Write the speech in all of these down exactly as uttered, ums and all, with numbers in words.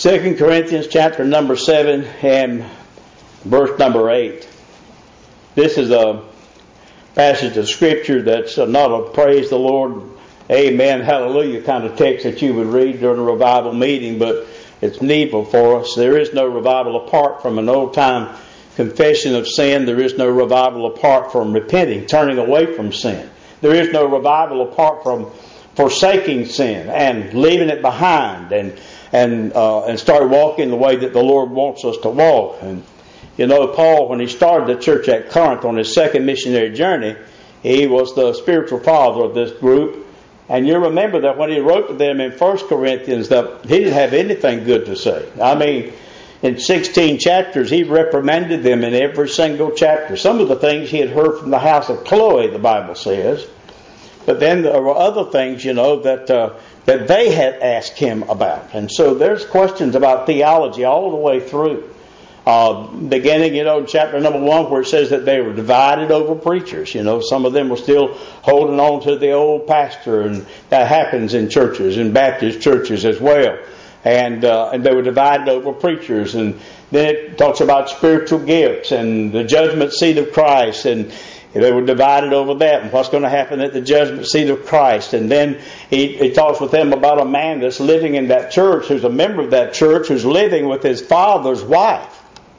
Second Corinthians chapter number seven and verse number eight. This is a passage of Scripture that's not a praise the Lord, amen, hallelujah kind of text that you would read during a revival meeting, but it's needful for us. There is no revival apart from an old-time confession of sin. There is no revival apart from repenting, turning away from sin. There is no revival apart from forsaking sin and leaving it behind and and uh, and start walking the way that the Lord wants us to walk. And you know, Paul, when he started the church at Corinth on his second missionary journey, he was the spiritual father of this group. And you remember that when he wrote to them in First Corinthians that he didn't have anything good to say. I mean, in sixteen chapters, he reprimanded them in every single chapter. Some of the things he had heard from the house of Chloe, the Bible says. But then there were other things, you know, that uh, that they had asked him about. And so there's questions about theology all the way through. Uh, beginning, you know, in chapter number one, where it says that they were divided over preachers. You know, some of them were still holding on to the old pastor, and that happens in churches, in Baptist churches as well. And uh, and they were divided over preachers. And then it talks about spiritual gifts and the judgment seat of Christ, and they were divided over that and what's going to happen at the judgment seat of Christ. And then he, he talks with them about a man that's living in that church, who's a member of that church, who's living with his father's wife.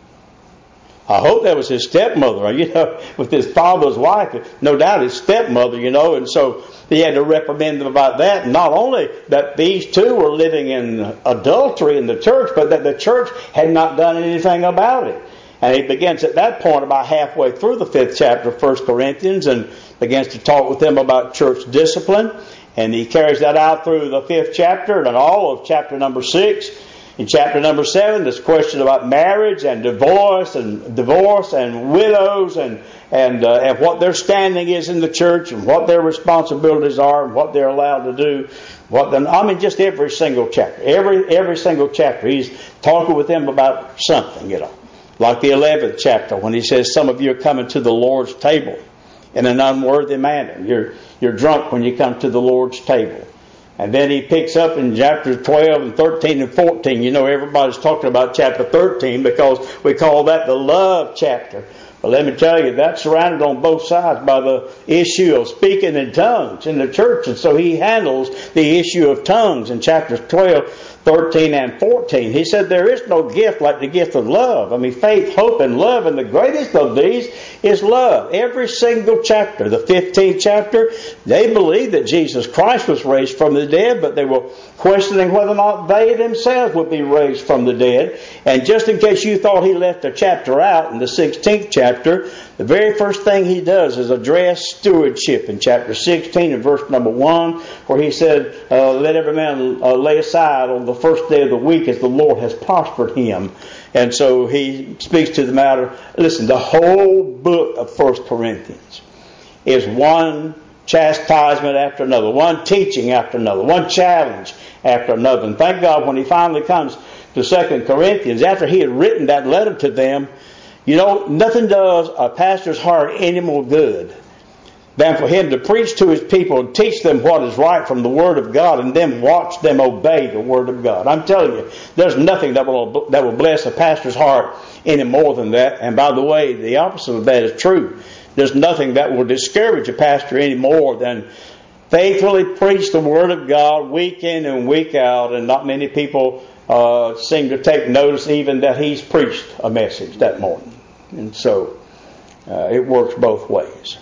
I hope that was his stepmother, you know, with his father's wife. No doubt his stepmother, you know, and so he had to reprimand them about that. And not only that these two were living in adultery in the church, but that the church had not done anything about it. And he begins at that point about halfway through the fifth chapter of First Corinthians and begins to talk with them about church discipline. And he carries that out through the fifth chapter and all of chapter number six. In chapter number seven, there's a question about marriage and divorce and divorce and widows and and, uh, and what their standing is in the church and what their responsibilities are and what they're allowed to do. What the, I mean, just every single chapter, every every single chapter, he's talking with them about something, you know. Like the eleventh chapter, when he says, some of you are coming to the Lord's table in an unworthy manner. You're you're drunk when you come to the Lord's table. And then he picks up in chapter twelve and thirteen and fourteen. You know, everybody's talking about chapter thirteen because we call that the love chapter. But let me tell you, that's surrounded on both sides by the issue of speaking in tongues in the church. And so he handles the issue of tongues in chapters twelve, thirteen, and fourteen. He said there is no gift like the gift of love. I mean, faith, hope, and love. And the greatest of these is love. Every single chapter, the fifteenth chapter, they believed that Jesus Christ was raised from the dead, but they were questioning whether or not they themselves would be raised from the dead. And just in case you thought he left a chapter out, in the sixteenth chapter, the very first thing he does is address stewardship in chapter sixteen and verse number one, where he said, uh, let every man uh, lay aside on the first day of the week as the Lord has prospered him. And so he speaks to the matter. Listen, the whole book of First Corinthians is one chastisement after another, one teaching after another, one challenge after another. And thank God when he finally comes to Second Corinthians, after he had written that letter to them, you know, nothing does a pastor's heart any more good than for him to preach to his people and teach them what is right from the Word of God and then watch them obey the Word of God. I'm telling you, there's nothing that will that will bless a pastor's heart any more than that. And by the way, the opposite of that is true. There's nothing that will discourage a pastor any more than faithfully preach the Word of God week in and week out, and not many people uh, seem to take notice even that he's preached a message that morning. And so uh, it works both ways.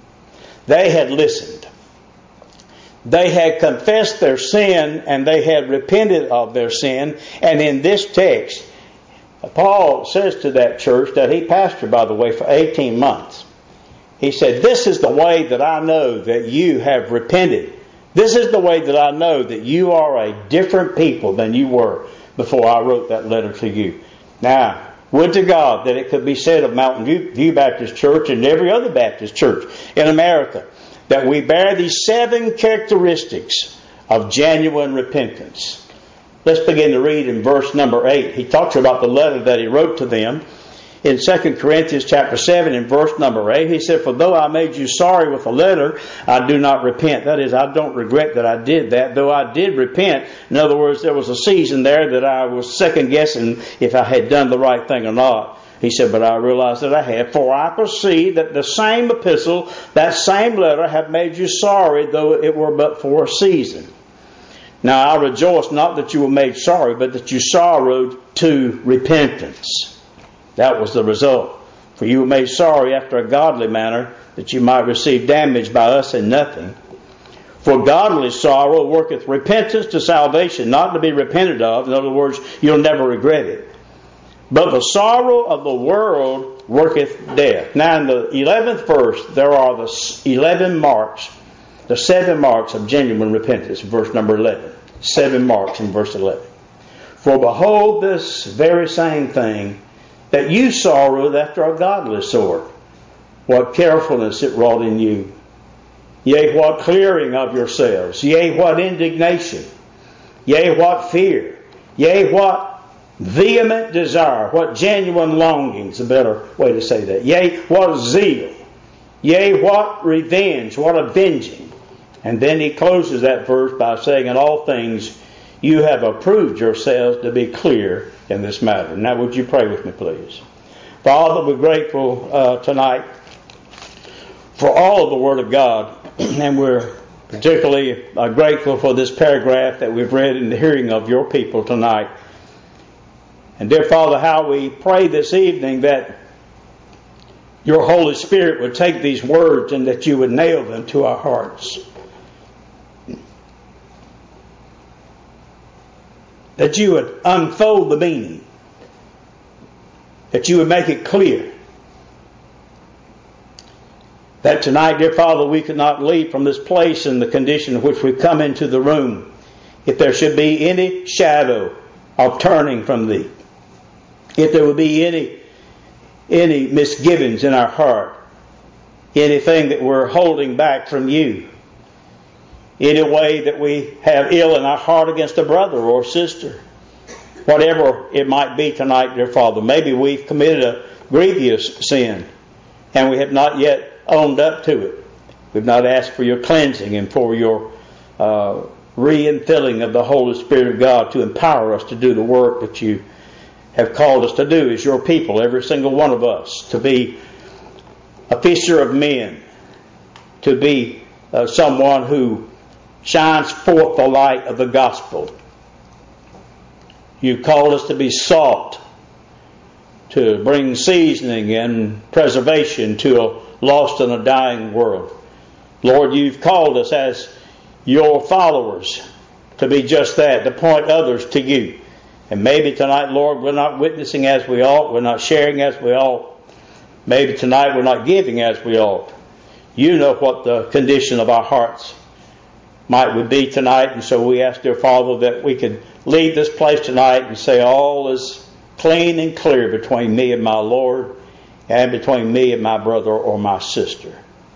They had listened. They had confessed their sin and they had repented of their sin. And in this text, Paul says to that church that he pastored, by the way, for eighteen months. He said, this is the way that I know that you have repented. This is the way that I know that you are a different people than you were before I wrote that letter to you. Now, would to God that it could be said of Mountain View, View Baptist Church and every other Baptist church in America that we bear these seven characteristics of genuine repentance. Let's begin to read in verse number eight. He talks about the letter that he wrote to them. in Second Corinthians chapter seven and verse number eight. He said, "For though I made you sorry with a letter, I do not repent." That is, I don't regret that I did that, though I did repent. In other words, there was a season there that I was second guessing if I had done the right thing or not. He said, "But I realized that I had. For I perceive that the same epistle, that same letter, have made you sorry, though it were but for a season. Now I rejoice not that you were made sorry, but that you sorrowed to repentance." That was the result. "For you were made sorry after a godly manner, that you might receive damage by us and nothing. For godly sorrow worketh repentance to salvation, not to be repented of." In other words, you'll never regret it. "But the sorrow of the world worketh death." Now in the eleventh verse, there are the eleven marks, the seven marks of genuine repentance. Verse number eleven. Seven marks in verse eleven. "For behold this very same thing, that you sorrowed after a godly sort, what carefulness it wrought in you. Yea, what clearing of yourselves. Yea, what indignation. Yea, what fear. Yea, what vehement desire. What genuine longings," a better way to say that. "Yea, what zeal. Yea, what revenge. What avenging." And then he closes that verse by saying, "In all things you have approved yourselves to be clear in this matter." Now would you pray with me, please? Father, we're grateful uh, tonight for all of the Word of God, and we're particularly uh, grateful for this paragraph that we've read in the hearing of your people tonight. And dear Father, how we pray this evening that your Holy Spirit would take these words and that you would nail them to our hearts. That you would unfold the meaning. That you would make it clear. That tonight, dear Father, we could not leave from this place in the condition in which we've come into the room, if there should be any shadow of turning from Thee. If there would be any, any misgivings in our heart. Anything that we're holding back from You. Any way that we have ill in our heart against a brother or sister. Whatever it might be tonight, dear Father. Maybe we've committed a grievous sin and we have not yet owned up to it. We've not asked for Your cleansing and for Your uh, re-infilling of the Holy Spirit of God to empower us to do the work that You have called us to do as Your people, every single one of us, to be a fisher of men, to be uh, someone who shines forth the light of the gospel. You called us to be salt, to bring seasoning and preservation to a lost and a dying world. Lord, You've called us as Your followers to be just that, to point others to You. And maybe tonight, Lord, we're not witnessing as we ought, we're not sharing as we ought. Maybe tonight we're not giving as we ought. You know what the condition of our hearts might would be tonight, and so we ask, dear Father, that we could leave this place tonight and say all is clean and clear between me and my Lord, and between me and my brother or my sister.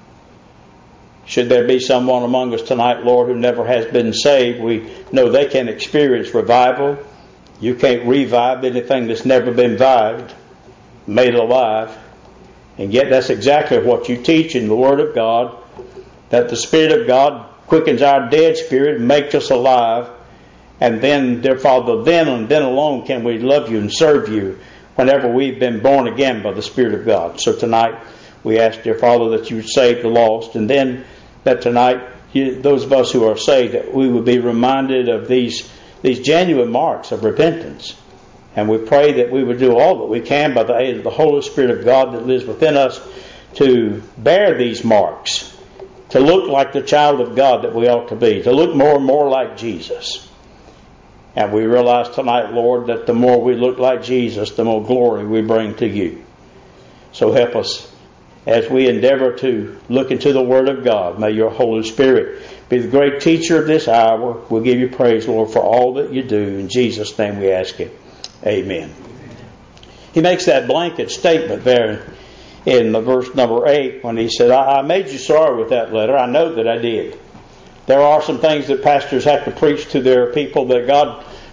Should there be someone among us tonight, Lord, who never has been saved, we know they can experience revival. You can't revive anything that's never been revived, made alive. And yet that's exactly what You teach in the Word of God, that the Spirit of God quickens our dead spirit and makes us alive. And then, dear Father, then and then alone can we love You and serve You whenever we've been born again by the Spirit of God. So tonight we ask, dear Father, that You would save the lost, and then that tonight you, those of us who are saved, that we would be reminded of these, these genuine marks of repentance. And we pray that we would do all that we can by the aid of the Holy Spirit of God that lives within us to bear these marks, to look like the child of God that we ought to be, to look more and more like Jesus. And we realize tonight, Lord, that the more we look like Jesus, the more glory we bring to You. So help us as we endeavor to look into the Word of God. May Your Holy Spirit be the great teacher of this hour. We'll give You praise, Lord, for all that You do. In Jesus' name we ask it. Amen. He makes that blanket statement there in the verse number eight when he said, I, I made you sorry with that letter. I know that I did. There are some things that pastors have to preach to their people that God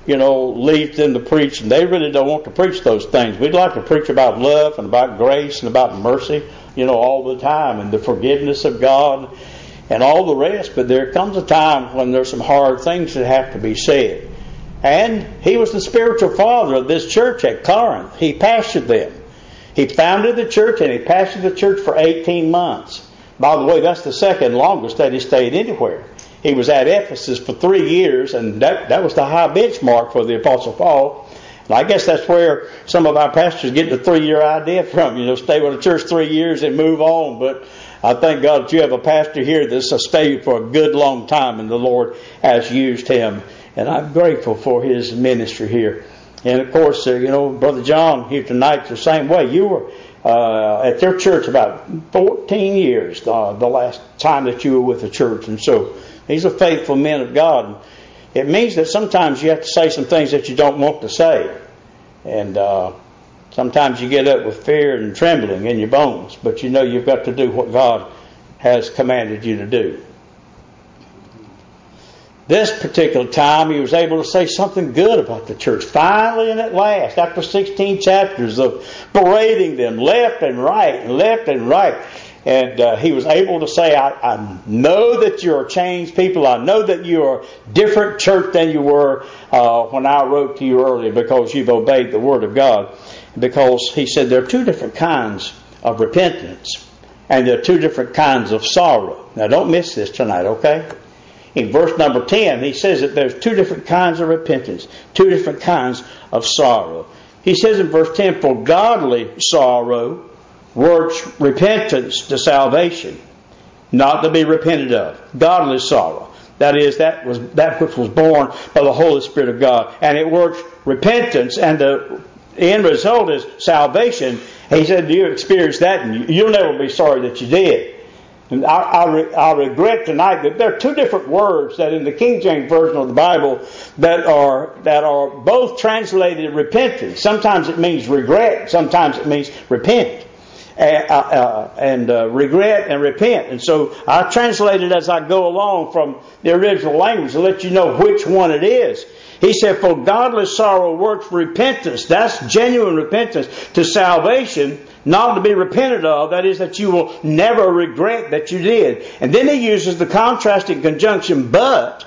you know, leads them to preach, and they really don't want to preach those things. We'd like to preach about love and about grace and about mercy, you know, all the time, and the forgiveness of God and all the rest. But there comes a time when there's some hard things that have to be said. And he was the spiritual father of this church at Corinth. He pastored them. He founded the church, and he pastored the church for eighteen months. By the way, that's the second longest that he stayed anywhere. He was at Ephesus for three years, and that, that was the high benchmark for the Apostle Paul. And I guess that's where some of our pastors get the three-year idea from. You know, stay with the church three years and move on. But I thank God that you have a pastor here that's stayed for a good long time, and the Lord has used him. And I'm grateful for his ministry here. And of course, uh, you know, Brother John here tonight's the same way. You were uh, at their church about fourteen years, uh, the last time that you were with the church. And so he's a faithful man of God. It means that sometimes you have to say some things that you don't want to say. And uh, sometimes you get up with fear and trembling in your bones. But you know you've got to do what God has commanded you to do. This particular time, he was able to say something good about the church. Finally and at last, after sixteen chapters of berating them left and right, and left and right. And uh, he was able to say, I, I know that you're changed people. I know that you're a different church than you were uh, when I wrote to you earlier, because you've obeyed the Word of God. Because he said there are two different kinds of repentance, and there are two different kinds of sorrow. Now don't miss this tonight, okay? In verse number ten, he says that there's two different kinds of repentance, two different kinds of sorrow. He says in verse ten, for godly sorrow works repentance to salvation, not to be repented of. Godly sorrow. That is, that was that which was born by the Holy Spirit of God. And it works repentance, and the end result is salvation. He said, you experience that, and you'll never be sorry that you did. And I, I, re, I regret tonight that there are two different words that in the King James Version of the Bible that are that are both translated repentance. Sometimes it means regret. Sometimes it means repent. Uh, uh, and uh, regret and repent. And so I translate it as I go along from the original language to let you know which one it is. He said, for godly sorrow works repentance. That's genuine repentance to salvation, not to be repented of. That is, that you will never regret that you did. And then he uses the contrasting conjunction, but.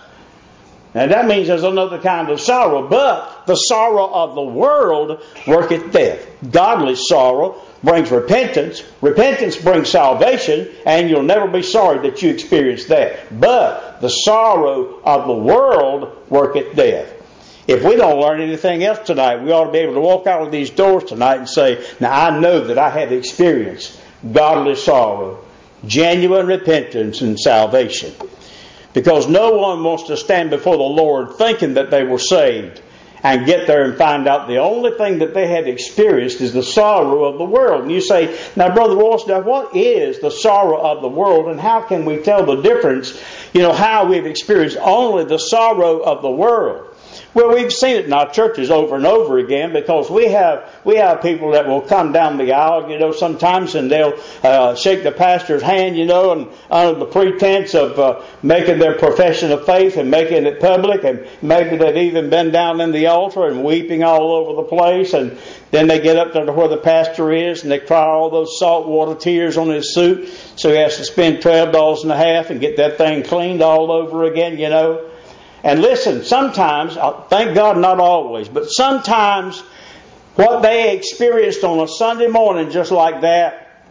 Now that means there's another kind of sorrow. But the sorrow of the world worketh death. Godly sorrow brings repentance. Repentance brings salvation. And you'll never be sorry that you experienced that. But the sorrow of the world worketh death. If we don't learn anything else tonight, we ought to be able to walk out of these doors tonight and say, now I know that I have experienced godly sorrow, genuine repentance and salvation. Because no one wants to stand before the Lord thinking that they were saved and get there and find out the only thing that they had experienced is the sorrow of the world. And you say, now Brother Ross, now what is the sorrow of the world, and how can we tell the difference, you know, how we've experienced only the sorrow of the world? Well, we've seen it in our churches over and over again, because we have we have people that will come down the aisle, you know, sometimes, and they'll uh, shake the pastor's hand, you know, and under the pretense of uh, making their profession of faith and making it public, and maybe they've even been down in the altar and weeping all over the place, and then they get up there to where the pastor is, and they cry all those saltwater tears on his suit, so he has to spend twelve dollars and a half and get that thing cleaned all over again, you know. And listen, sometimes, thank God not always, but sometimes what they experienced on a Sunday morning just like that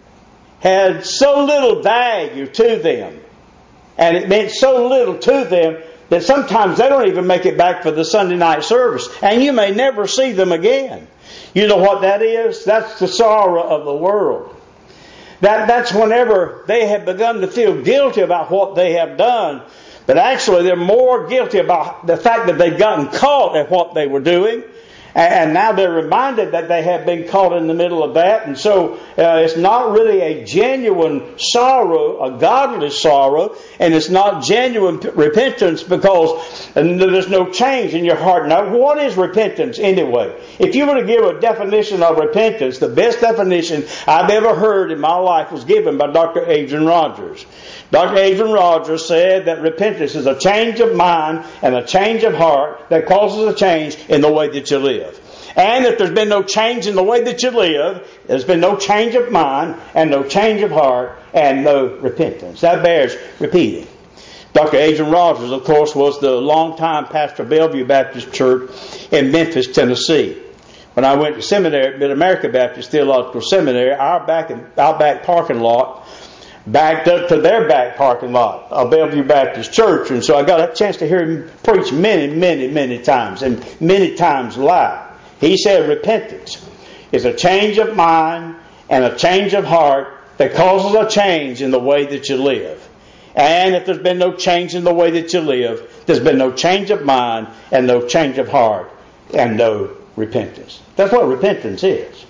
had so little value to them, and it meant so little to them, that sometimes they don't even make it back for the Sunday night service, and you may never see them again. You know what that is? That's the sorrow of the world. That, that's whenever they have begun to feel guilty about what they have done. But actually, they're more guilty about the fact that they've gotten caught at what they were doing. And now they're reminded that they have been caught in the middle of that. And so uh, it's not really a genuine sorrow, a godly sorrow. And it's not genuine p- repentance, because there's no change in your heart. Now, what is repentance anyway? If you were to give a definition of repentance, the best definition I've ever heard in my life was given by Doctor Adrian Rogers. Doctor Adrian Rogers said that repentance is a change of mind and a change of heart that causes a change in the way that you live. And if there's been no change in the way that you live, there's been no change of mind and no change of heart and no repentance. That bears repeating. Doctor Adrian Rogers, of course, was the longtime pastor of Bellevue Baptist Church in Memphis, Tennessee. When I went to seminary at Mid-America Baptist Theological Seminary, our back, our back parking lot backed up to their back parking lot of Bellevue Baptist Church. And so I got a chance to hear him preach many, many, many times, and many times live. He said repentance is a change of mind and a change of heart that causes a change in the way that you live. And if there's been no change in the way that you live, there's been no change of mind and no change of heart and no repentance. That's what repentance is.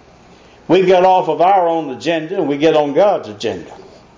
We get off of our own agenda and we get on God's agenda.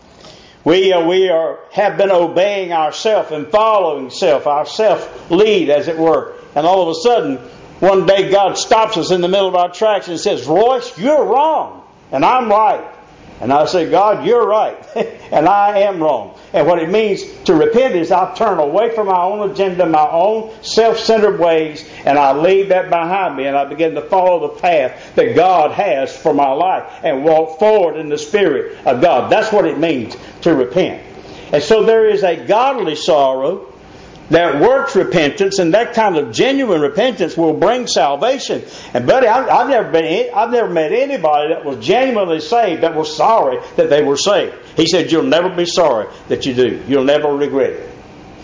We, uh, we are, have been obeying ourself and following self, our self-lead as it were. And all of a sudden, one day God stops us in the middle of our tracks and says, Royce, you're wrong and I'm right. And I say, God, you're right and I am wrong. And what it means to repent is I turn away from my own agenda, my own self-centered ways, and I leave that behind me and I begin to follow the path that God has for my life and walk forward in the Spirit of God. That's what it means to repent. And so there is a godly sorrow that works repentance, and that kind of genuine repentance will bring salvation. And buddy, I, I've never been, I've never met anybody that was genuinely saved that was sorry that they were saved. He said, "You'll never be sorry that you do. You'll never regret it."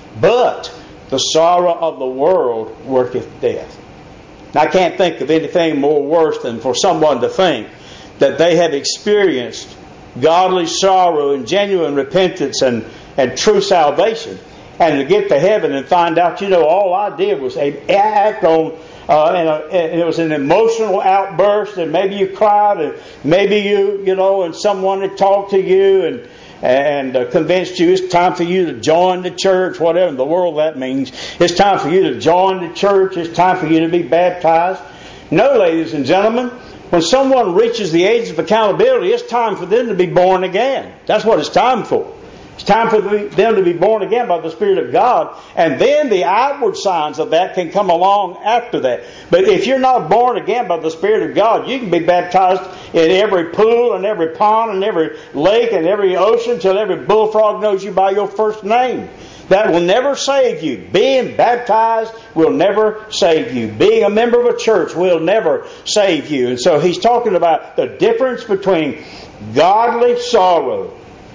But the sorrow of the world worketh death. Now, I can't think of anything more worse than for someone to think that they have experienced godly sorrow and genuine repentance and, and true salvation, and to get to heaven and find out, you know, all I did was act on, uh, and, a, and it was an emotional outburst, and maybe you cried, and maybe you, you know, and someone had talked to you and and uh, convinced you it's time for you to join the church, whatever in the world that means. It's time for you to join the church. It's time for you to be baptized. No, ladies and gentlemen, when someone reaches the age of accountability, it's time for them to be born again. That's what it's time for. It's time for them to be born again by the Spirit of God. And then the outward signs of that can come along after that. But if you're not born again by the Spirit of God, you can be baptized in every pool and every pond and every lake and every ocean till every bullfrog knows you by your first name. That will never save you. Being baptized will never save you. Being a member of a church will never save you. And so he's talking about the difference between godly sorrow,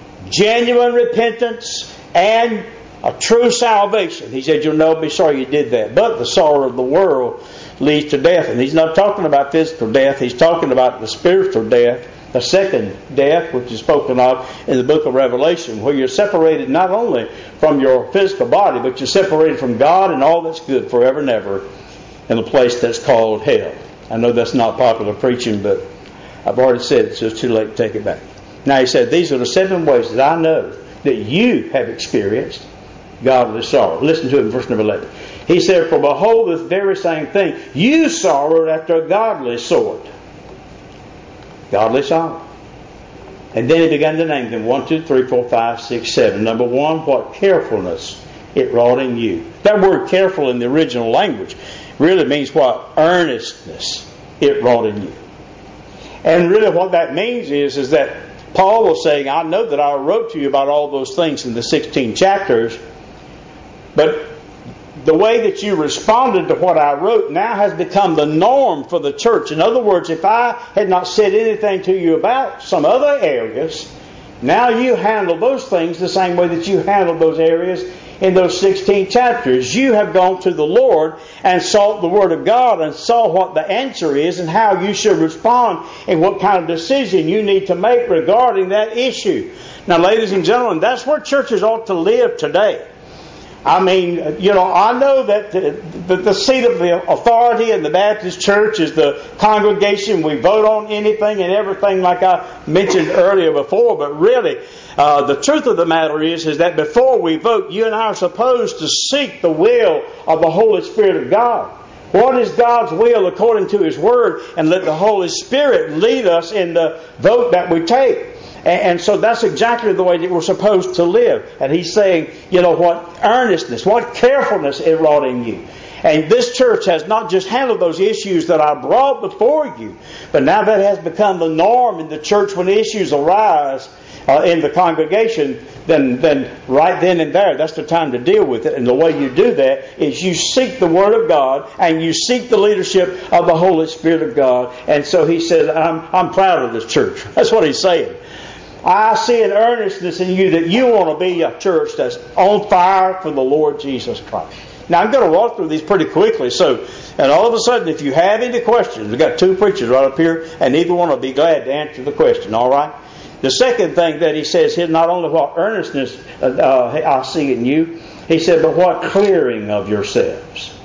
genuine repentance, and a true salvation. He said, "You'll never be sorry you did that." But the sorrow of the world leads to death. And he's not talking about physical death. He's talking about the spiritual death, the second death, which is spoken of in the book of Revelation, where you're separated not only from your physical body, but you're separated from God and all that's good forever and ever in a place that's called hell. I know that's not popular preaching, but I've already said it, so it's too late to take it back. Now he said, these are the seven ways that I know that you have experienced godly sorrow. Listen to it in verse number eleven. He said, "For behold, this very same thing, you sorrowed after a godly sort." Godly sorrow. And then he began to name them. One, two, three, four, five, six, seven. Number one, what carefulness it wrought in you. That word careful in the original language really means what? Earnestness it wrought in you. And really what that means is, is that Paul was saying, I know that I wrote to you about all those things in the sixteen chapters, but the way that you responded to what I wrote now has become the norm for the church. In other words, if I had not said anything to you about some other areas, now you handle those things the same way that you handled those areas in those sixteen chapters. You have gone to the Lord and sought the Word of God and saw what the answer is and how you should respond and what kind of decision you need to make regarding that issue. Now, ladies and gentlemen, that's where churches ought to live today. I mean, you know, I know that the, the, the seat of the authority in the Baptist church is the congregation. We vote on anything and everything like I mentioned earlier before. But really, uh, the truth of the matter is, is that before we vote, you and I are supposed to seek the will of the Holy Spirit of God. What is God's will according to His Word? And let the Holy Spirit lead us in the vote that we take. And, and so that's exactly the way that we're supposed to live. And he's saying, you know, what earnestness, what carefulness it wrought in you. And this church has not just handled those issues that I brought before you, but now that has become the norm in the church when issues arise uh, in the congregation, then, then right then and there, that's the time to deal with it. And the way you do that is you seek the Word of God and you seek the leadership of the Holy Spirit of God. And so he says, I'm, I'm proud of this church. That's what he's saying. I see an earnestness in you that you want to be a church that's on fire for the Lord Jesus Christ. Now, I'm going to walk through these pretty quickly. So, and all of a sudden, if you have any questions, we've got two preachers right up here, and either one will be glad to answer the question, all right? The second thing that he says here, not only what earnestness uh, uh, I see in you, he said, but what clearing of yourselves.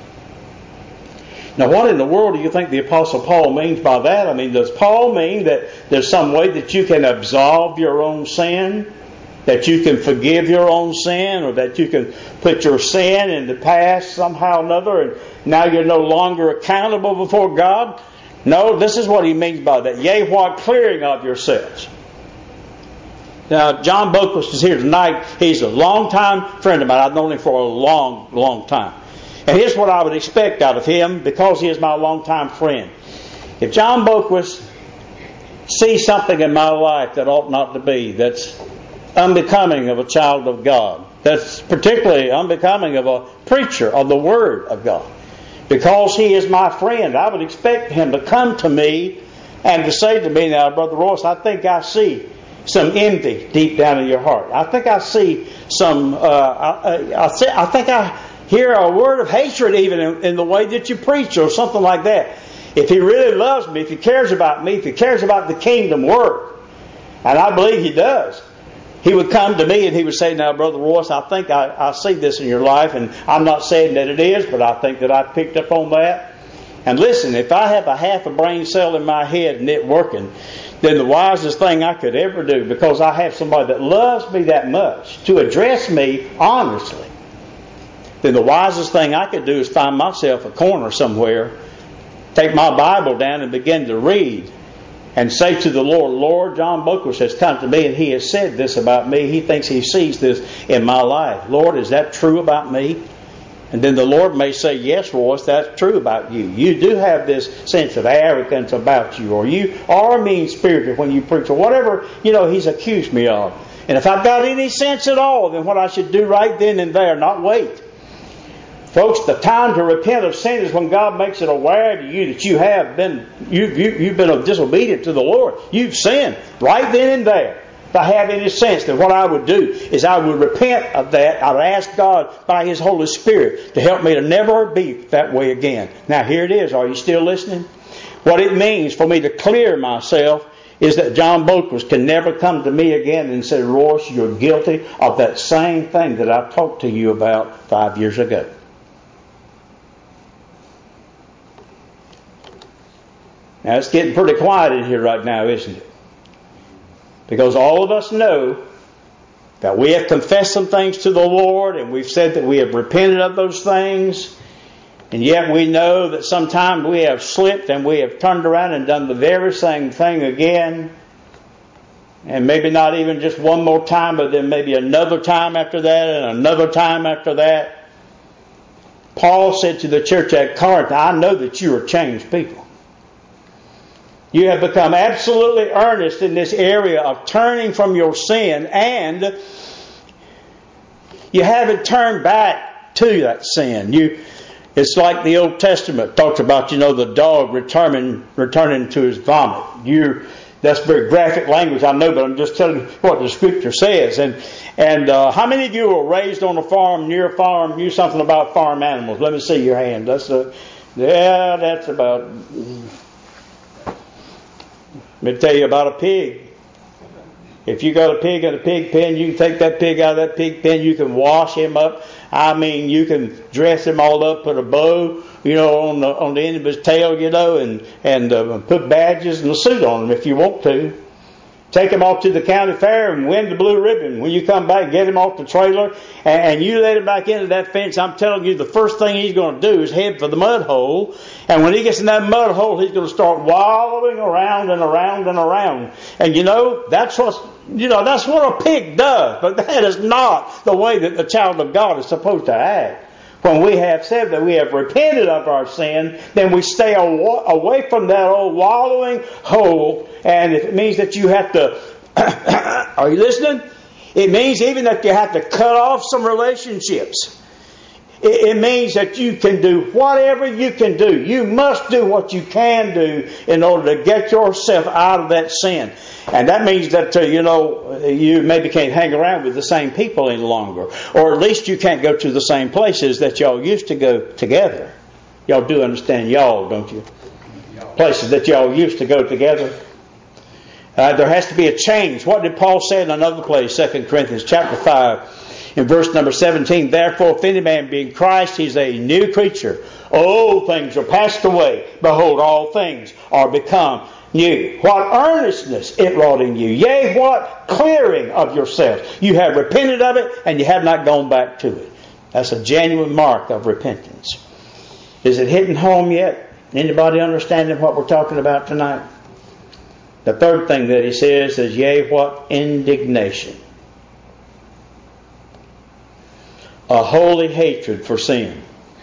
Now, what in the world do you think the Apostle Paul means by that? I mean, does Paul mean that there's some way that you can absolve your own sin? That you can forgive your own sin, or that you can put your sin in the past somehow or another, and now you're no longer accountable before God? No, this is what he means by that. Yea, what clearing of yourselves. Now, John Boquist is here tonight. He's a long-time friend of mine. I've known him for a long, long time. And here's what I would expect out of him, because he is my long-time friend. If John Boquist sees something in my life that ought not to be, that's unbecoming of a child of God, that's particularly unbecoming of a preacher of the Word of God, because he is my friend, I would expect him to come to me and to say to me, now, Brother Royce, I think I see some envy deep down in your heart. I think I see some, uh, I, I, I think I hear a word of hatred even in, in the way that you preach, or something like that. If he really loves me, if he cares about me, if he cares about the kingdom work, and I believe he does, he would come to me and he would say, now, Brother Royce, I think I, I see this in your life, and I'm not saying that it is, but I think that I've picked up on that. And listen, if I have a half a brain cell in my head and it working, then the wisest thing I could ever do, because I have somebody that loves me that much to address me honestly, then the wisest thing I could do is find myself a corner somewhere, take my Bible down and begin to read, and say to the Lord, Lord, John Boquist has come to me and he has said this about me. He thinks he sees this in my life. Lord, is that true about me? And then the Lord may say, yes, Royce, that's true about you. You do have this sense of arrogance about you, or you are mean-spirited when you preach, or whatever, you know, he's accused me of. And if I've got any sense at all, then what I should do right then and there, not wait. Folks, the time to repent of sin is when God makes it aware to you that you have been, you, you, you've been disobedient to the Lord. You've sinned right then and there. If I have any sense, then what I would do is I would repent of that. I would ask God by His Holy Spirit to help me to never be that way again. Now here it is. Are you still listening? What it means for me to clear myself is that John Boquist can never come to me again and say, Royce, you're guilty of that same thing that I talked to you about five years ago. Now it's getting pretty quiet in here right now, isn't it? Because all of us know that we have confessed some things to the Lord, and we've said that we have repented of those things, and yet we know that sometimes we have slipped and we have turned around and done the very same thing again, and maybe not even just one more time, but then maybe another time after that and another time after that. Paul said to the church at Corinth, I know that you are changed people. You have become absolutely earnest in this area of turning from your sin, and you haven't turned back to that sin. You, it's like the Old Testament talks about, you know, the dog returning returning to his vomit. You, that's very graphic language, I know, but I'm just telling you what the Scripture says. And and uh, how many of you were raised on a farm, near a farm, knew something about farm animals? Let me see your hand. That's a, yeah, that's about. Let me tell you about a pig. If you got a pig in a pig pen, you can take that pig out of that pig pen. You can wash him up. I mean, you can dress him all up, put a bow, you know, on the on the end of his tail, you know, and and uh, put badges and a suit on him if you want to. Take him off to the county fair and win the blue ribbon. When you come back, get him off the trailer, and, and you let him back into that fence. I'm telling you, the first thing he's going to do is head for the mud hole. And when he gets in that mud hole, he's going to start wallowing around and around and around. And you know, that's what you know. That's what a pig does. But that is not the way that the child of God is supposed to act. When we have said that we have repented of our sin, then we stay away from that old wallowing hole. And if it means that you have to, are you listening? It means even that you have to cut off some relationships. It, it means that you can do whatever you can do. You must do what you can do in order to get yourself out of that sin. And that means that, uh, you know, you maybe can't hang around with the same people any longer. Or at least you can't go to the same places that y'all used to go together. Y'all do understand y'all, don't you? Places that y'all used to go together. Uh, there has to be a change. What did Paul say in another place? Second Corinthians chapter five in verse number seventeen. Therefore, if any man be in Christ, he's a new creature. Old things are passed away. Behold, all things are become new. What earnestness it wrought in you. Yea, what clearing of yourself. You have repented of it and you have not gone back to it. That's a genuine mark of repentance. Is it hitting home yet? Anybody understanding what we're talking about tonight? The third thing that he says is, yea, what indignation. A holy hatred for sin.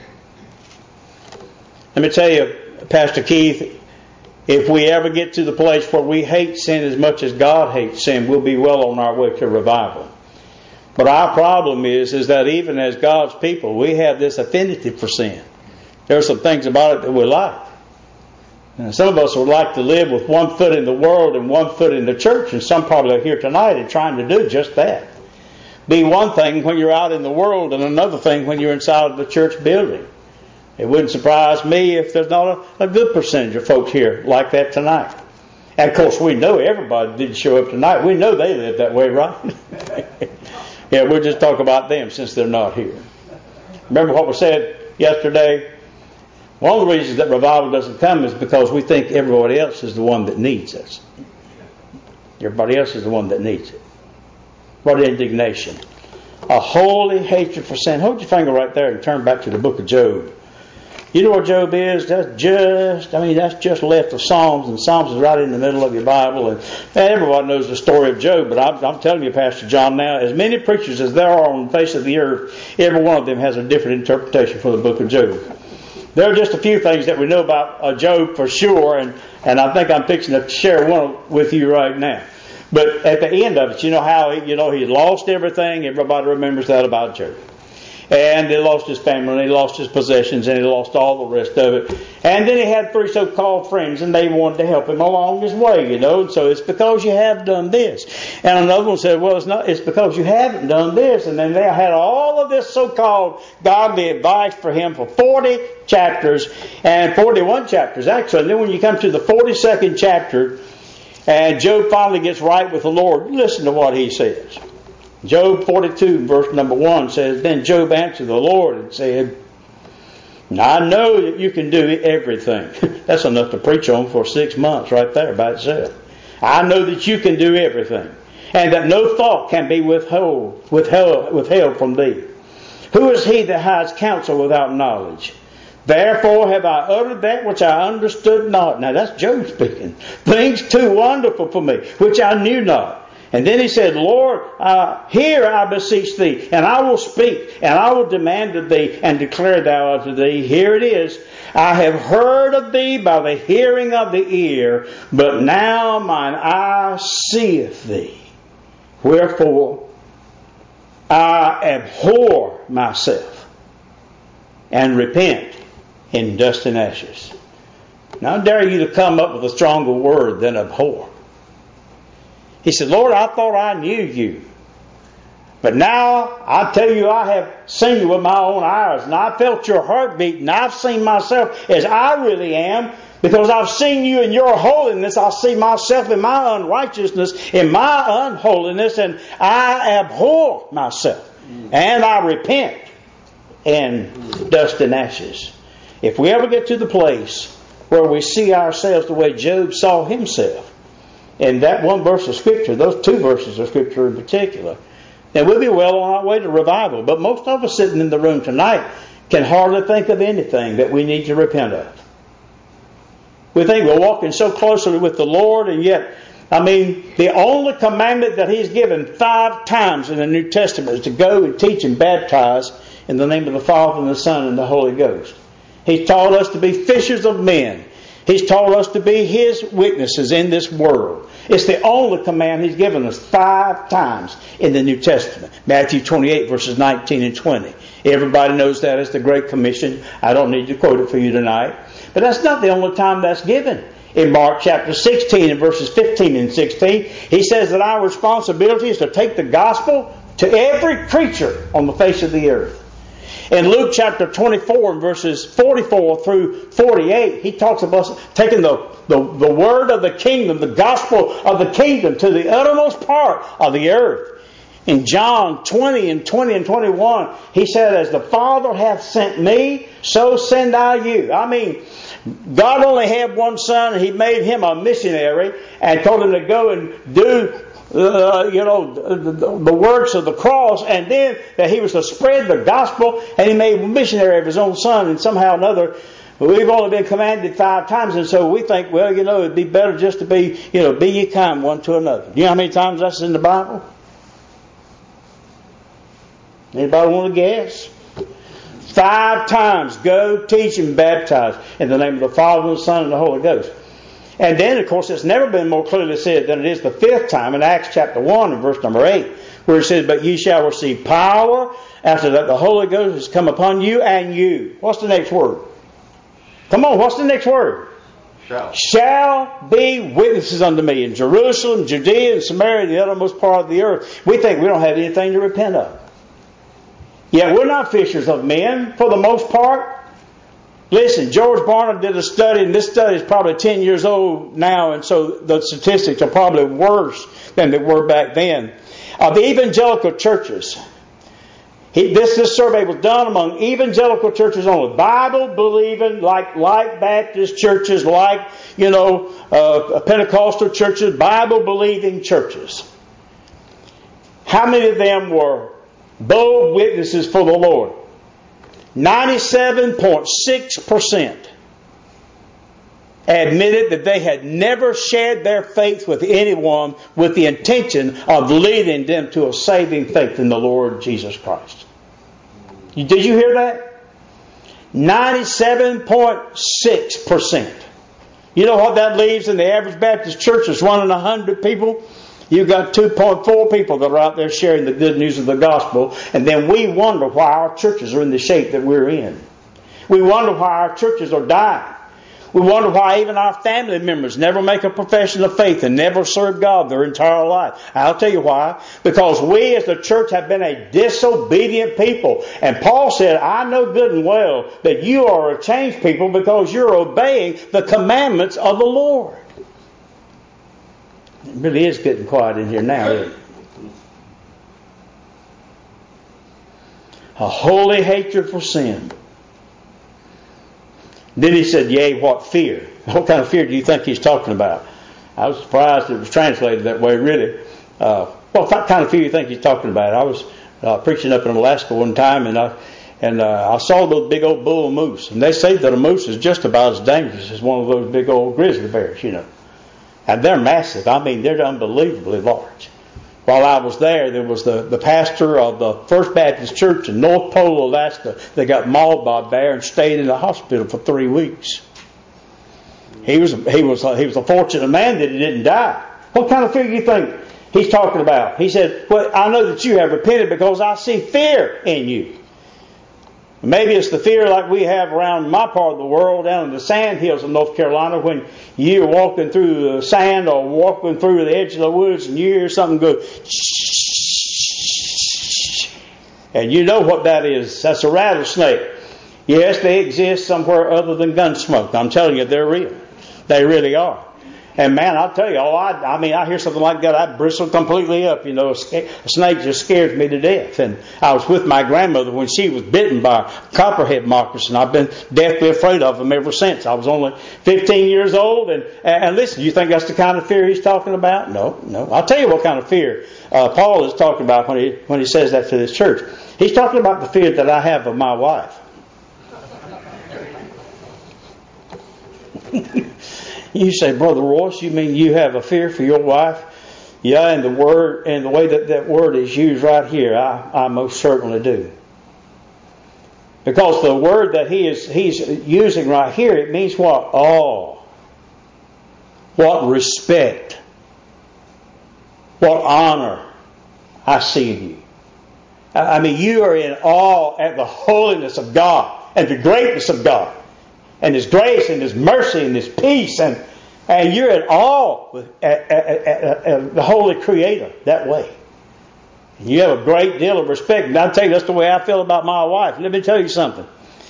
Let me tell you, Pastor Keith, if we ever get to the place where we hate sin as much as God hates sin, we'll be well on our way to revival. But our problem is, is that even as God's people, we have this affinity for sin. There are some things about it that we like. Now, some of us would like to live with one foot in the world and one foot in the church, and some probably are here tonight and trying to do just that. Be one thing when you're out in the world and another thing when you're inside of the church building. It wouldn't surprise me if there's not a, a good percentage of folks here like that tonight. And of course we know everybody didn't show up tonight. We know they live that way, right? Yeah, we'll just talk about them since they're not here. Remember what was said yesterday? One of the reasons that revival doesn't come is because we think everybody else is the one that needs us. Everybody else is the one that needs it. What indignation. A holy hatred for sin. Hold your finger right there and turn back to the book of Job. You know what Job is? That's just, I mean, that's just left of Psalms, and Psalms is right in the middle of your Bible. And, and everyone knows the story of Job, but I'm, I'm telling you, Pastor John, now, as many preachers as there are on the face of the earth, every one of them has a different interpretation for the book of Job. There are just a few things that we know about uh, Job for sure, and, and I think I'm fixing to share one with you right now. But at the end of it, you know how he, you know he lost everything. Everybody remembers that about Job. And he lost his family, and he lost his possessions, and he lost all the rest of it. And then he had three so-called friends, and they wanted to help him along his way, you know. And so it's because you have done this. And another one said, well, it's not. It's because you haven't done this. And then they had all of this so-called godly advice for him for forty chapters, and forty-one chapters actually. And then when you come to the forty-second chapter, and Job finally gets right with the Lord, listen to what he says. Job forty-two, verse number one says, Then Job answered the Lord and said, I know that you can do everything. That's enough to preach on for six months right there by itself. I know that you can do everything, and that no thought can be withheld, withheld, withheld from thee. Who is he that hides counsel without knowledge? Therefore have I uttered that which I understood not. Now that's Job speaking. Things too wonderful for me, which I knew not. And then he said, Lord, uh, hear I beseech thee, and I will speak, and I will demand of thee, and declare thou unto thee. Here it is. I have heard of thee by the hearing of the ear, but now mine eye seeth thee. Wherefore I abhor myself, and repent in dust and ashes. Now I dare you to come up with a stronger word than abhor. He said, Lord, I thought I knew you. But now I tell you, I have seen you with my own eyes. And I felt your heartbeat. And I've seen myself as I really am. Because I've seen you in your holiness. I see myself in my unrighteousness, in my unholiness. And I abhor myself. And I repent in dust and ashes. If we ever get to the place where we see ourselves the way Job saw himself, in that one verse of Scripture, those two verses of Scripture in particular. And we'll be well on our way to revival. But most of us sitting in the room tonight can hardly think of anything that we need to repent of. We think we're walking so closely with the Lord, and yet, I mean, the only commandment that He's given five times in the New Testament is to go and teach and baptize in the name of the Father and the Son and the Holy Ghost. He's taught us to be fishers of men. He's taught us to be His witnesses in this world. It's the only command He's given us five times in the New Testament. Matthew twenty-eight, verses nineteen and twenty. Everybody knows that as the Great Commission. I don't need to quote it for you tonight. But that's not the only time that's given. In Mark chapter sixteen and verses fifteen and sixteen, He says that our responsibility is to take the gospel to every creature on the face of the earth. In Luke chapter twenty-four and verses forty-four through forty-eight, He talks about taking the, the, the word of the kingdom, the gospel of the kingdom to the uttermost part of the earth. In John twenty and twenty and twenty-one, He said, as the Father hath sent me, so send I you. I mean, God only had one Son, and He made Him a missionary and told Him to go and do Uh, you know, the, the, the works of the cross, and then that He was to spread the gospel, and He made a missionary of His own Son, and somehow or another, we've only been commanded five times, and so we think, well, you know, it'd be better just to be, you know, be ye kind one to another. You know how many times that's in the Bible? Anybody want to guess? Five times. Go, teach, and baptize in the name of the Father, and the Son, and the Holy Ghost. And then, of course, it's never been more clearly said than it is the fifth time in Acts chapter one and verse number eight, where it says, but ye shall receive power after that the Holy Ghost has come upon you, and you. What's the next word? Come on, what's the next word? Shall. Shall be witnesses unto me in Jerusalem, Judea, and Samaria, the uttermost part of the earth. We think we don't have anything to repent of. Yet we're not fishers of men for the most part. Listen, George Barna did a study, and this study is probably ten years old now, and so the statistics are probably worse than they were back then. Of the evangelical churches, he, this, this survey was done among evangelical churches only, Bible-believing, like, like Baptist churches, like, you know, uh, Pentecostal churches, Bible-believing churches. How many of them were bold witnesses for the Lord? ninety-seven point six percent admitted that they had never shared their faith with anyone with the intention of leading them to a saving faith in the Lord Jesus Christ. Did you hear that? ninety-seven point six percent. You know what that leaves in the average Baptist church is running one hundred people? You've got two point four people that are out there sharing the good news of the gospel, and then we wonder why our churches are in the shape that we're in. We wonder why our churches are dying. We wonder why even our family members never make a profession of faith and never serve God their entire life. I'll tell you why. Because we as the church have been a disobedient people. And Paul said, I know good and well that you are a changed people because you're obeying the commandments of the Lord. It really is getting quiet in here now, isn't it? A holy hatred for sin. Then he said, yea, what fear? What kind of fear do you think he's talking about? I was surprised it was translated that way, really. Uh, what kind of fear do you think he's talking about? I was uh, preaching up in Alaska one time, and I and uh, I saw those big old bull moose. And they say that a moose is just about as dangerous as one of those big old grizzly bears, you know. And they're massive. I mean, they're unbelievably large. While I was there, there was the, the pastor of the First Baptist Church in North Pole, Alaska, that got mauled by a bear and stayed in the hospital for three weeks. He was he was he was a fortunate man that he didn't die. What kind of fear do you think he's talking about? He said, well, I know that you have repented because I see fear in you. Maybe it's the fear like we have around my part of the world, down in the sand hills of North Carolina, when you're walking through the sand or walking through the edge of the woods and you hear something go, and you know what that is. That's a rattlesnake. Yes, they exist somewhere other than Gunsmoke. I'm telling you, they're real. They really are. And man, I'll tell you, oh, I, I mean, I hear something like that, I bristle completely up. You know, a snake just scares me to death. And I was with my grandmother when she was bitten by a copperhead moccasin. I've been deathly afraid of them ever since. I was only fifteen years old. And, and listen, you think that's the kind of fear he's talking about? No, no. I'll tell you what kind of fear uh, Paul is talking about when he when he says that to this church. He's talking about the fear that I have of my wife. You say, Brother Royce, you mean you have a fear for your wife? Yeah, and the word and the way that that word is used right here, I, I most certainly do. Because the word that he is he's using right here, it means what? Awe. What respect. What honor I see in you. I mean, you are in awe at the holiness of God and the greatness of God. And His grace and His mercy and His peace. And, and you're in awe with, at, at, at, at the Holy Creator that way. And you have a great deal of respect. And I'll tell you, that's the way I feel about my wife. Let me tell you something.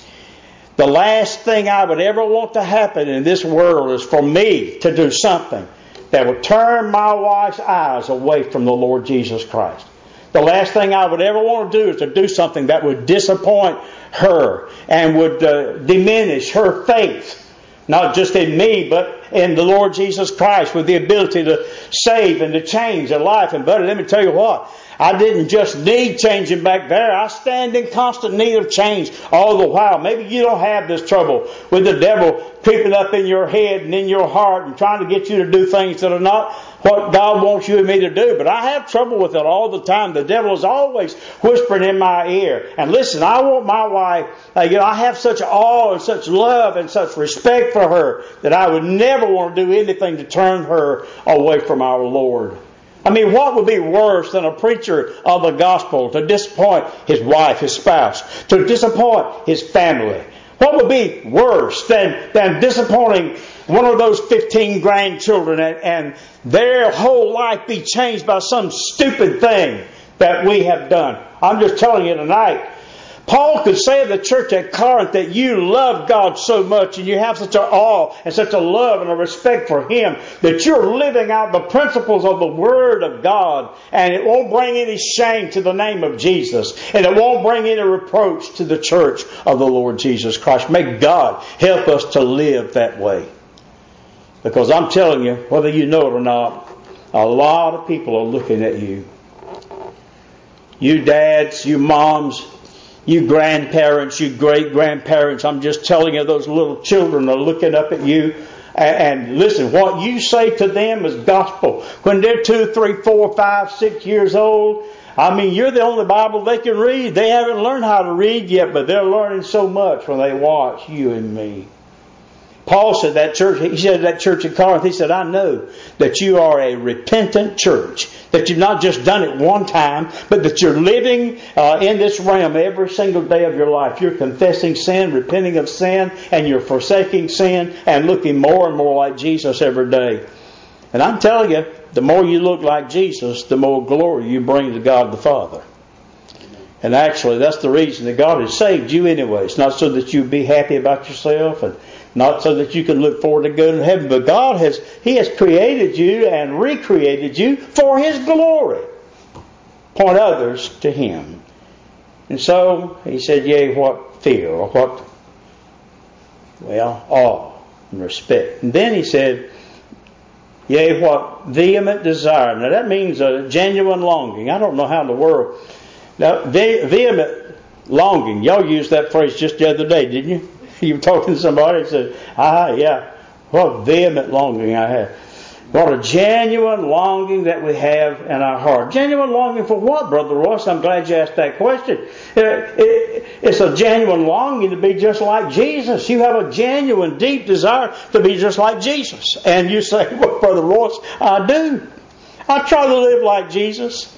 The last thing I would ever want to happen in this world is for me to do something that would turn my wife's eyes away from the Lord Jesus Christ. The last thing I would ever want to do is to do something that would disappoint her and would uh, diminish her faith. Not just in me, but in the Lord Jesus Christ, with the ability to save and to change a life. And buddy, let me tell you what. I didn't just need changing back there. I stand in constant need of change all the while. Maybe you don't have this trouble with the devil creeping up in your head and in your heart and trying to get you to do things that are not what God wants you and me to do. But I have trouble with it all the time. The devil is always whispering in my ear. And listen, I want my wife, uh, you know, I have such awe and such love and such respect for her that I would never want to do anything to turn her away from our Lord. I mean, what would be worse than a preacher of the gospel to disappoint his wife, his spouse, to disappoint his family? What would be worse than, than disappointing one of those fifteen grandchildren and, and their whole life be changed by some stupid thing that we have done? I'm just telling you tonight, Paul could say to the church at Corinth that you love God so much and you have such an awe and such a love and a respect for Him that you're living out the principles of the Word of God, and it won't bring any shame to the name of Jesus, and it won't bring any reproach to the church of the Lord Jesus Christ. May God help us to live that way. Because I'm telling you, whether you know it or not, a lot of people are looking at you. You dads, you moms, you grandparents, you great-grandparents, I'm just telling you, those little children are looking up at you. And, and listen, what you say to them is gospel. When they're two, three, four, five, six years old, I mean, you're the only Bible they can read. They haven't learned how to read yet, but they're learning so much when they watch you and me. Paul said that church, he said that church in Corinth, he said, I know that you are a repentant church, that you've not just done it one time, but that you're living uh, in this realm every single day of your life. You're confessing sin, repenting of sin, and you're forsaking sin and looking more and more like Jesus every day. And I'm telling you, the more you look like Jesus, the more glory you bring to God the Father. And actually, that's the reason that God has saved you anyway. It's not so that you be happy about yourself and not so that you can look forward to going to heaven, but God has, He has created you and recreated you for His glory. Point others to Him. And so, He said, yea, what fear, or what, well, awe and respect. And then He said, yea, what vehement desire. Now that means a genuine longing. I don't know how in the world. Now, ve- vehement longing. Y'all used that phrase just the other day, didn't you? You were talking to somebody and said, ah, yeah, what vehement longing I have. What a genuine longing that we have in our heart. Genuine longing for what, Brother Royce? I'm glad you asked that question. It's a genuine longing to be just like Jesus. You have a genuine, deep desire to be just like Jesus. And you say, well, Brother Royce, I do. I try to live like Jesus.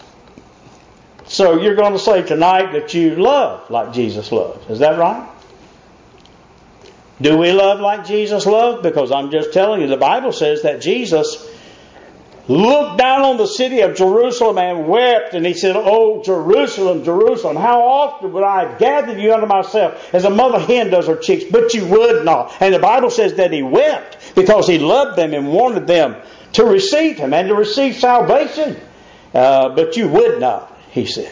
So you're going to say tonight that you love like Jesus loves. Is that right? Do we love like Jesus loved? Because I'm just telling you, the Bible says that Jesus looked down on the city of Jerusalem and wept. And he said, "Oh, Jerusalem, Jerusalem, how often would I have gathered you unto myself as a mother hen does her chicks, but you would not." And the Bible says that he wept because he loved them and wanted them to receive him and to receive salvation. Uh, but you would not, he said.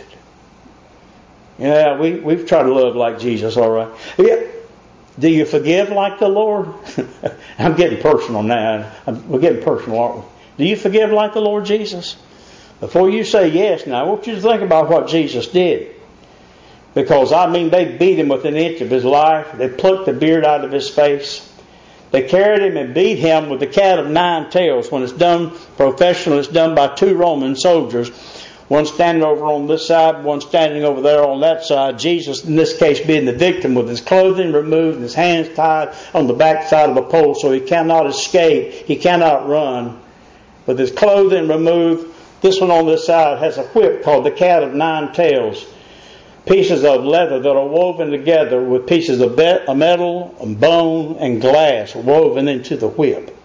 Yeah, we, we've tried to love like Jesus, all right. Yeah. Do you forgive like the Lord? I'm getting personal now. I'm, we're getting personal, aren't we? Do you forgive like the Lord Jesus? Before you say yes now, I want you to think about what Jesus did. Because, I mean, they beat him within an inch of his life. They plucked the beard out of his face. They carried him and beat him with the cat of nine tails. When it's done professionally, it's done by two Roman soldiers. One standing over on this side, one standing over there on that side. Jesus, in this case, being the victim, with his clothing removed and his hands tied on the back side of a pole so he cannot escape, he cannot run. With his clothing removed, this one on this side has a whip called the cat of nine tails. Pieces of leather that are woven together with pieces of metal, and bone, and glass woven into the whip.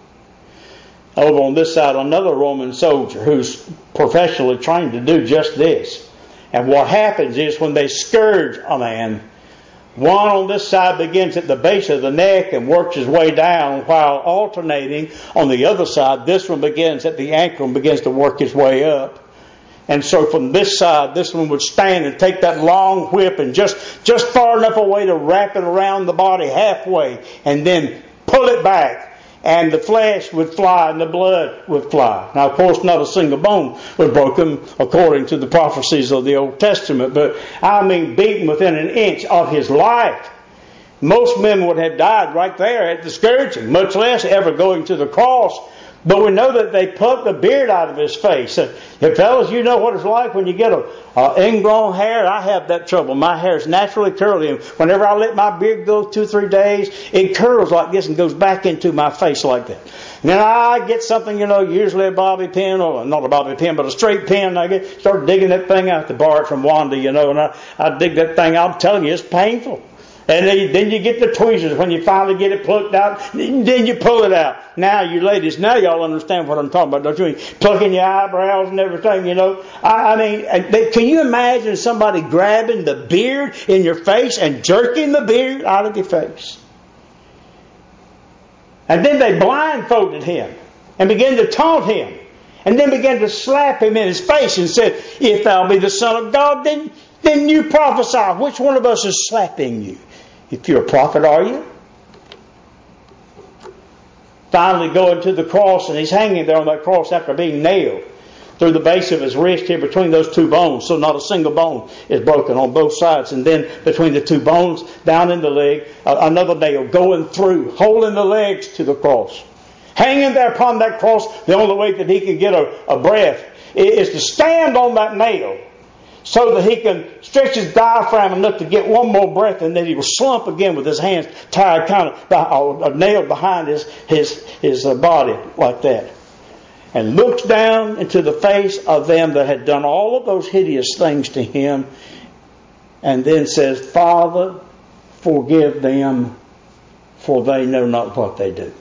Over on this side, another Roman soldier who's professionally trained to do just this. And what happens is when they scourge a man, one on this side begins at the base of the neck and works his way down, while alternating on the other side, this one begins at the ankle and begins to work his way up. And so from this side, this one would stand and take that long whip and just, just far enough away to wrap it around the body halfway and then pull it back. And the flesh would fly and the blood would fly. Now, of course, not a single bone was broken according to the prophecies of the Old Testament. But, I mean, beaten within an inch of his life. Most men would have died right there at the scourging, much less ever going to the cross. But we know that they plucked the beard out of his face. And fellas, you know what it's like when you get a, a ingrown hair. I have that trouble. My hair is naturally curly. And whenever I let my beard go two, three days, it curls like this and goes back into my face like that. And then I get something, you know, usually a bobby pin, or not a bobby pin, but a straight pin. And I get start digging that thing out to borrow it from Wanda, you know. And I, I dig that thing out. I'm telling you, it's painful. And then you get the tweezers when you finally get it plucked out. Then you pull it out. Now, you ladies, now y'all understand what I'm talking about, don't you? Plucking your eyebrows and everything, you know. I, I mean, can you imagine somebody grabbing the beard in your face and jerking the beard out of your face? And then they blindfolded him and began to taunt him. And then began to slap him in his face and said, "If thou be the Son of God, then, then you prophesy. Which one of us is slapping you? If you're a prophet, are you?" Finally going to the cross, and he's hanging there on that cross after being nailed through the base of his wrist here between those two bones. So not a single bone is broken on both sides. And then between the two bones, down in the leg, uh, another nail going through, holding the legs to the cross. Hanging there upon that cross, the only way that he can get a, a breath is to stand on that nail, so that he can stretch his diaphragm enough to get one more breath, and then he will slump again with his hands tied kind of uh, nailed behind his his his uh, body like that, and looks down into the face of them that had done all of those hideous things to him, and then says, "Father, forgive them, for they know not what they do."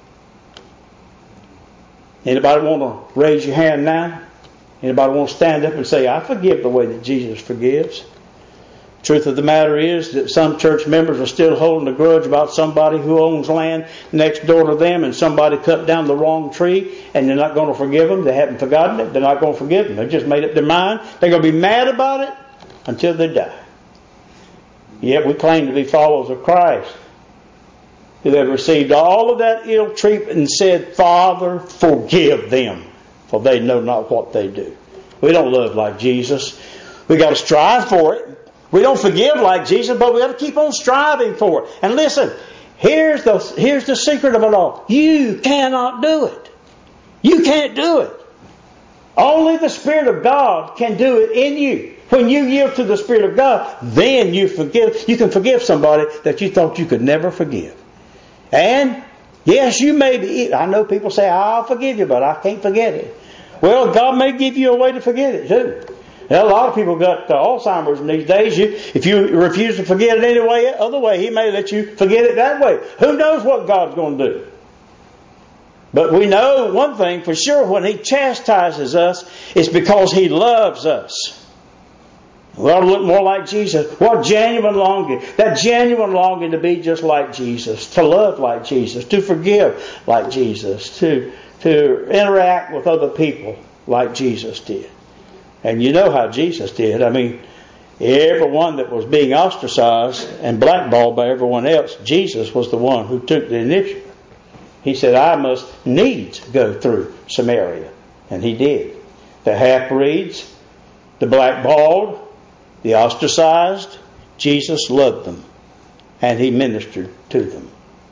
Anybody want to raise your hand now? Anybody want to stand up and say, "I forgive the way that Jesus forgives"? Truth of the matter is that some church members are still holding a grudge about somebody who owns land next door to them, and somebody cut down the wrong tree, and they're not going to forgive them. They haven't forgotten it. They're not going to forgive them. They've just made up their mind. They're going to be mad about it until they die. Yet we claim to be followers of Christ, who have received all of that ill treatment and said, "Father, forgive them, for they know not what they do." We don't love like Jesus. We got to strive for it. We don't forgive like Jesus, but we got to keep on striving for it. And listen, here's the here's the secret of it all. You cannot do it. You can't do it. Only the Spirit of God can do it in you. When you yield to the Spirit of God, then you forgive. You can forgive somebody that you thought you could never forgive. And yes, you may be. I know people say, "I'll forgive you, but I can't forget it." Well, God may give you a way to forget it too. Now, a lot of people got uh, Alzheimer's in these days. You, if you refuse to forget it any way, other way, He may let you forget it that way. Who knows what God's going to do? But we know one thing for sure, when He chastises us, it's because He loves us. We ought to look more like Jesus. What genuine longing. That genuine longing to be just like Jesus. To love like Jesus. To forgive like Jesus. To, to interact with other people like Jesus did. And you know how Jesus did. I mean, everyone that was being ostracized and blackballed by everyone else, Jesus was the one who took the initiative. He said, I must needs go through Samaria. And He did. The half-breeds, the blackballed, the ostracized, Jesus loved them. And He ministered to them.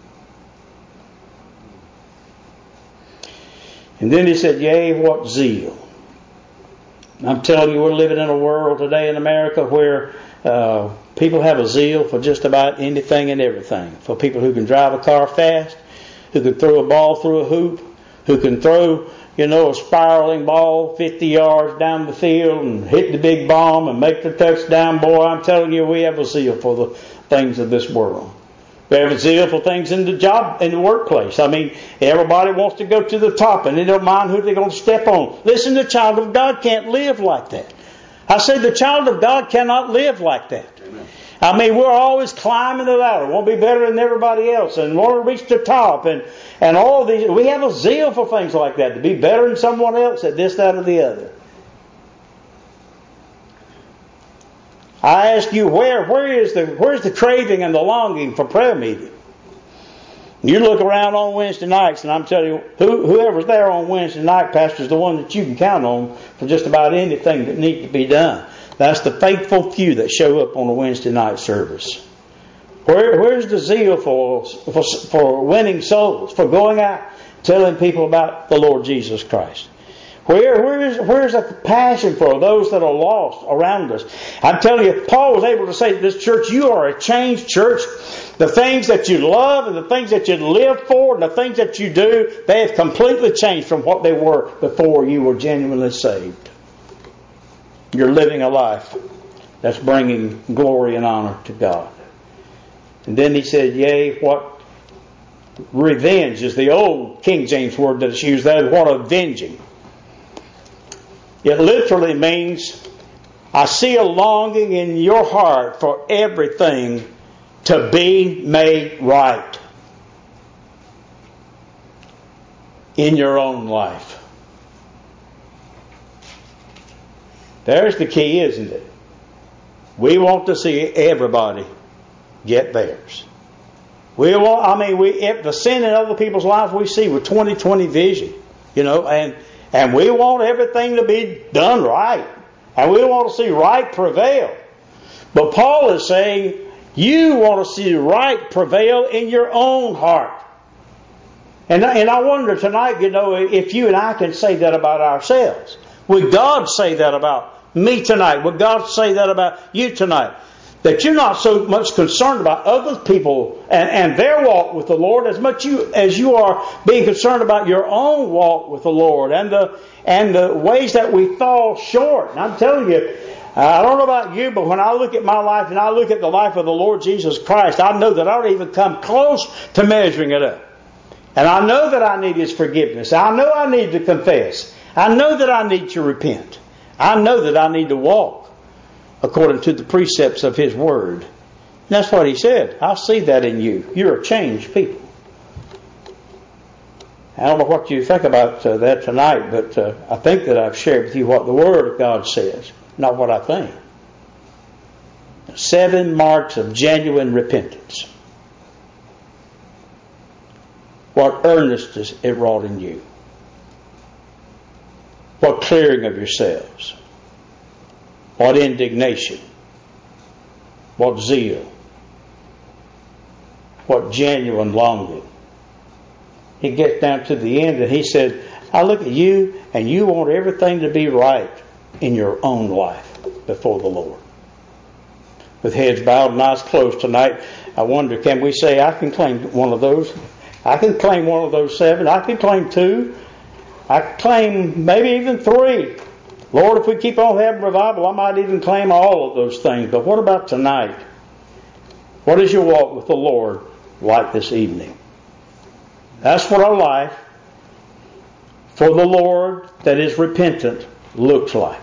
And then He said, yea, what zeal. I'm telling you, we're living in a world today in America where uh, people have a zeal for just about anything and everything. For people who can drive a car fast, who can throw a ball through a hoop, who can throw, you know, a spiraling ball fifty yards down the field and hit the big bomb and make the touchdown. Boy, I'm telling you, we have a zeal for the things of this world. We have a zeal for things in the job, in the workplace. I mean, everybody wants to go to the top and they don't mind who they're going to step on. Listen, the child of God can't live like that. I said the child of God cannot live like that. Amen. I mean, we're always climbing the ladder. Want to be better than everybody else and want to reach the top. And, and all these, we have a zeal for things like that. To be better than someone else at this, that, or the other. I ask you, where, where is the, where's the craving and the longing for prayer meeting? You look around on Wednesday nights, and I'm telling you, who, whoever's there on Wednesday night, Pastor, is the one that you can count on for just about anything that needs to be done. That's the faithful few that show up on a Wednesday night service. Where, where's the zeal for, for, for winning souls, for going out, telling people about the Lord Jesus Christ? Where, where is, where's the passion for those that are lost around us? I'm telling you, Paul was able to say to this church, you are a changed church. The things that you love and the things that you live for and the things that you do, they have completely changed from what they were before you were genuinely saved. You're living a life that's bringing glory and honor to God. And then he said, yea, what revenge is the old King James word that is used there. What avenging. It literally means, I see a longing in your heart for everything to be made right in your own life. There's the key, isn't it? We want to see everybody get theirs. We want, I mean, we if the sin in other people's lives we see with twenty twenty vision, you know, and and we want everything to be done right, and we want to see right prevail. But Paul is saying, you want to see right prevail in your own heart. And and I wonder tonight, you know, if you and I can say that about ourselves. Would God say that about me tonight? Would God say that about you tonight? That you're not so much concerned about other people and, and their walk with the Lord as much you, as you are being concerned about your own walk with the Lord and the and the ways that we fall short. And I'm telling you, I don't know about you, but when I look at my life and I look at the life of the Lord Jesus Christ, I know that I don't even come close to measuring it up. And I know that I need His forgiveness. I know I need to confess. I know that I need to repent. I know that I need to walk according to the precepts of His Word. And that's what He said. I see that in you. You're a changed people. I don't know what you think about uh, that tonight, but uh, I think that I've shared with you what the Word of God says, not what I think. Seven marks of genuine repentance. What earnestness it wrought in you. What clearing of yourselves. What indignation. What zeal. What genuine longing. He gets down to the end and he said, I look at you and you want everything to be right in your own life before the Lord. With heads bowed and eyes closed tonight, I wonder, can we say, I can claim one of those? I can claim one of those seven. I can claim two. I can claim maybe even three. Lord, if we keep on having revival, I might even claim all of those things. But what about tonight? What is your walk with the Lord like this evening? That's what our life for the Lord that is repentant looks like.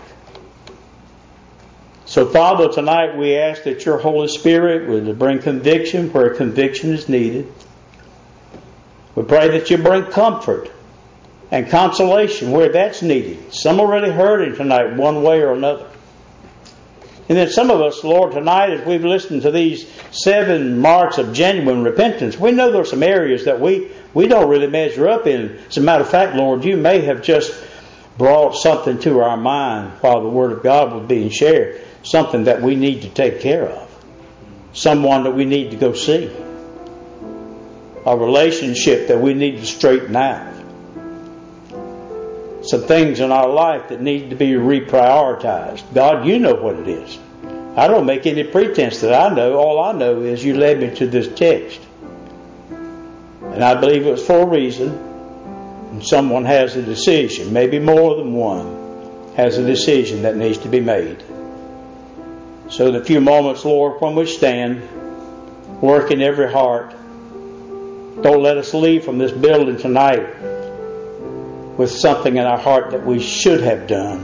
So, Father, tonight we ask that your Holy Spirit would bring conviction where conviction is needed. We pray that you bring comfort and consolation where that's needed. Some already hurting tonight one way or another. And then some of us, Lord, tonight as we've listened to these seven marks of genuine repentance, we know there are some areas that we, we don't really measure up in. As a matter of fact, Lord, you may have just brought something to our mind while the Word of God was being shared. Something that we need to take care of. Someone that we need to go see. A relationship that we need to straighten out. Some things in our life that need to be reprioritized. God, you know what it is. I don't make any pretense that I know. All I know is you led me to this text. And I believe it was for a reason. And someone has a decision. Maybe more than one has a decision that needs to be made. So the few moments, Lord, when we stand, work in every heart. Don't let us leave from this building tonight with something in our heart that we should have done.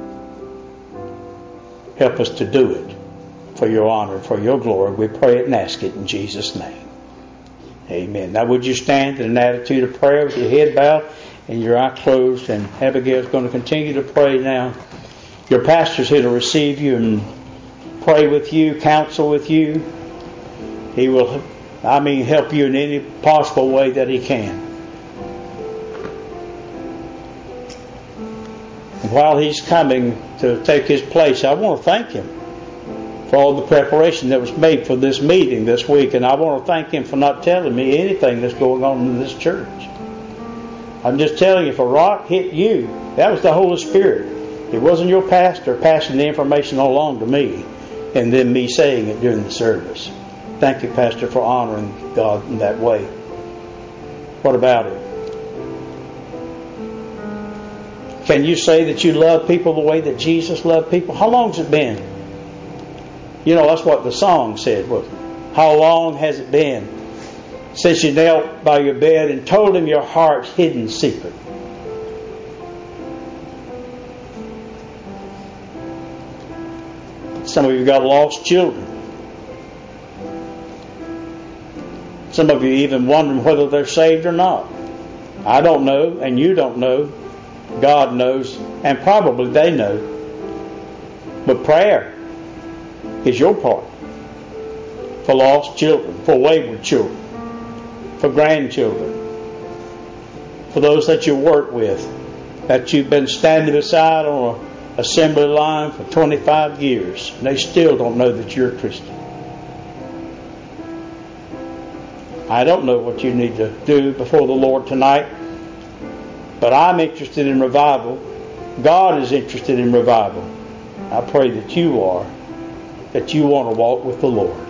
Help us to do it for your honor, for your glory. We pray it and ask it in Jesus' name. Amen. Now would you stand in an attitude of prayer with your head bowed and your eye closed, and Abigail's going to continue to pray now. Your pastor's here to receive you and pray with you, counsel with you. He will, I mean, help you in any possible way that he can. And while he's coming to take his place, I want to thank him for all the preparation that was made for this meeting this week. And I want to thank him for not telling me anything that's going on in this church. I'm just telling you, if a rock hit you, that was the Holy Spirit. It wasn't your pastor passing the information along to me and then me saying it during the service. Thank you, Pastor, for honoring God in that way. What about it? Can you say that you love people the way that Jesus loved people? How long's it been? You know, that's what the song said, wasn't it? How long has it been since you knelt by your bed and told him your heart's hidden secret? Some of you got lost children. Some of you even wondering whether they're saved or not. I don't know, and you don't know. God knows, and probably they know. But prayer is your part for lost children, for wayward children, for grandchildren, for those that you work with, that you've been standing beside on a assembly line for twenty-five years, and they still don't know that you're a Christian. I don't know what you need to do before the Lord tonight, but I'm interested in revival. God is interested in revival. I pray that you are, that you want to walk with the Lord.